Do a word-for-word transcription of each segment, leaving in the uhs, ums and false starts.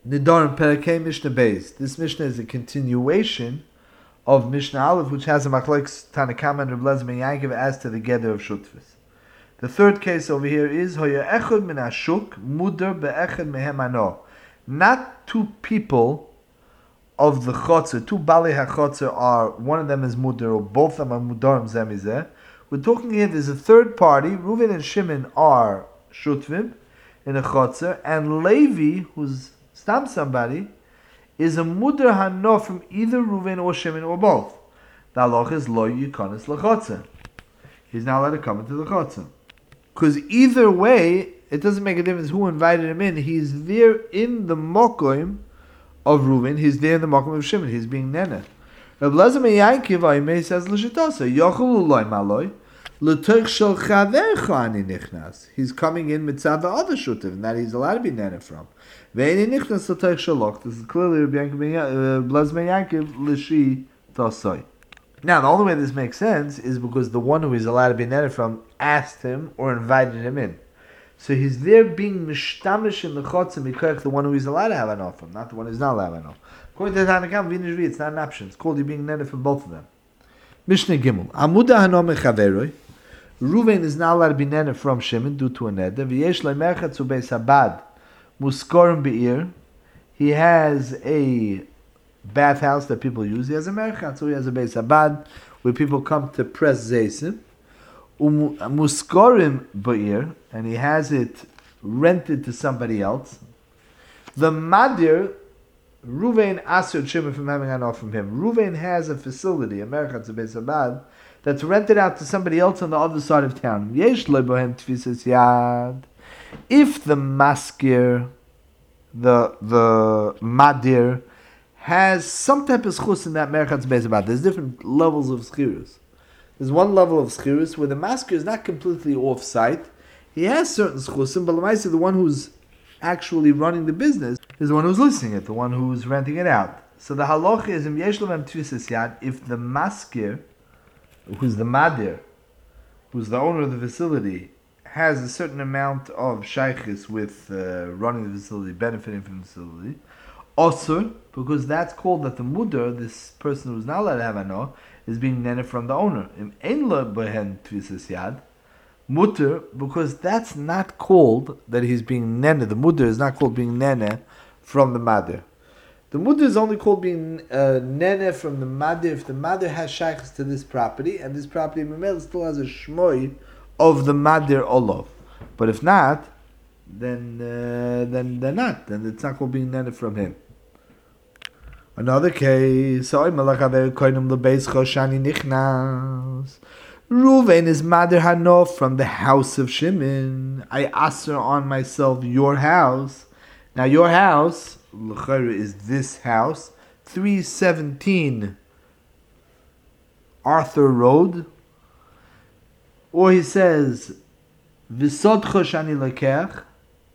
Nidorim Perakei Mishnah Beis. This Mishnah is a continuation of Mishnah Aleph, which has a machlokes Tanakama and Reb Eliezer ben Yaakov as to the gather of Shutfis. The third case over here is Hoya Echad min Ashuk Muder beEchad mehem Ano. Not two people of the chotzer, two bali hachotzer are, one of them is Muder, or both of them are Mudarim zemizeh. We're talking here, there's a third party, Reuven and Shimon are Shutvim in a chotzer, and Levi, who's stam somebody, is a Muder Hano from either Reuven or Shimon or both. The halach is Lo Yikonis L'chotzer. He's not allowed to come into the chotzer. Because either way, it doesn't make a difference who invited him in. He's there in the mokoim of Reuven. He's there in the mokoim of Shimon. He's being nene. Reb Eliezer ben Yaakov Oimei says l'shitasa yochel uloy maloi l'toich shel chavercha ani nichnas. He's coming in mitzvah the other shutiv, and that he's allowed to be nene from. Ve'eni nichnas l'toich shelok. This is clearly Reb Eliezer ben Yaakov l'shitasa. Now, the only way this makes sense is because the one who he's allowed to be nene from asked him or invited him in. So he's there being mishtamish in the chotzer mikoich the one who he's allowed to have an off from, not the one who's not allowed to have an off. According to the Tanakam, Vinishvi, it's not an option. It's called you being nene from both of them. Mishnah Gimel. Amuda hanom mechaveroi. Reuven is not allowed to be nene from Shimon due to a neder. V'yesh le'merchatz u'beis habad muskorim be'ir. He has a bathhouse that people use. He has a merchat, so he has a beis habad where people come to press zeisim. Muskorim ba'ir, and he has it rented to somebody else. The madir, Reuven asur Shimon from having an off from him. Reuven has a facility, a merchat, a beis habad, that's rented out to somebody else on the other side of town. Yesh lo bohem tfisas yad. If the maskir, the the madir, has some type of schus in that merchat's beis habad, there's different levels of schirus. There's one level of schirus where the masker is not completely off-site. He has certain schusim, but the the one who's actually running the business is the one who's listing it, the one who's renting it out. So the halach is im yesh levem tfisas yad, if the masker, who's the madir, who's the owner of the facility, has a certain amount of shaykhis with uh, running the facility, benefiting from the facility, osur, because that's called that the mudar, this person who's not allowed to have ano, is being nene from the owner. Im ein lo behen tfisas yad, mutter, because that's not called that he's being nene. The mudar is not called being nene from the madir. The mudar is only called being uh, nene from the madir if the madir has shaykhs to this property, and this property memel still has a shmoi of the madir olov. But if not, then uh, then they're not. Then it's not called being nene from him. Another case, Reuven is Madir Hanof from the house of Shimon. I aser on myself your house. Now your house, is this house, three seventeen Arthur Road. Or he says, V'sodcho shani lekech.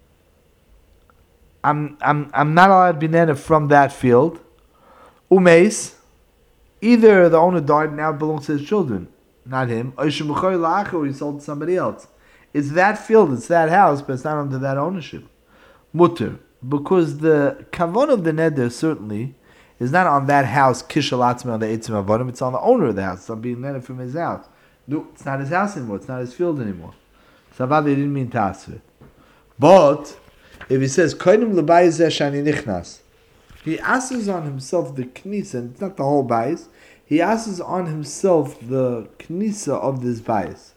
I'm I'm I'm not allowed to be nene from that field. Umeis, either the owner died and now it belongs to his children, not him. Or he sold to somebody else. It's that field, it's that house, but it's not under that ownership. Mutter, because the kavon of the neder certainly is not on that house, kishalatzme on the eitzim avodim. It's on the owner of the house. It's on being neder from his house. No, it's not his house anymore. It's not his field anymore. Savad they didn't mean to ask it. But if he says koinim lebayis shani nichnas, he asks on himself the knisa, and it's not the whole bias. He asks on himself the knisa of this bias.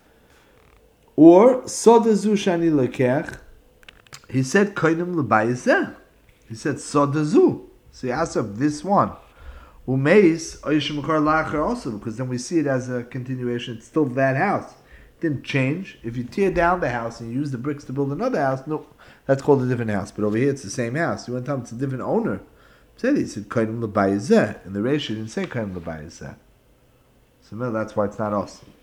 Or sodazu shani lekech. He said koinim lebayis. He said sodazu. So he asks of this one. Umeis oyishmukar lacher also, because then we see it as a continuation. It's still that house. It didn't change. If you tear down the house and you use the bricks to build another house, no. That's called a different house. But over here, it's the same house. You want to tell him it's a different owner. Said he said Kainim L'Bayezeh. And the Reish didn't say Kainim L'Bayezeh. So no, that's why it's not us.